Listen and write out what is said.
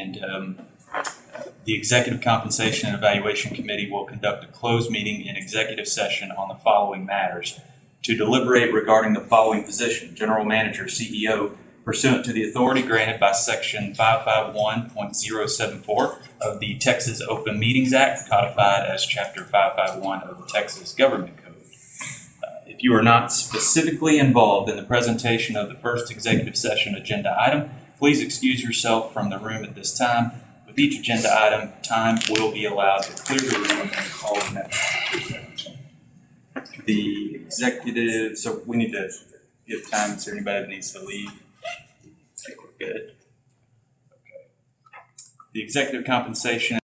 and the Executive Compensation and Evaluation Committee will conduct a closed meeting in executive session on the following matters: to deliberate regarding the following position: General Manager, CEO, pursuant to the authority granted by Section 551.074 of the Texas Open Meetings Act, codified as Chapter 551 of the Texas Government Code. If you are not specifically involved in the presentation of the first executive session agenda item, please excuse yourself from the room at this time. With each agenda item, time will be allowed to clear the room and call the next. The executive, so we need to give time. Is there anybody that needs to leave? I think we're good. Okay. The executive compensation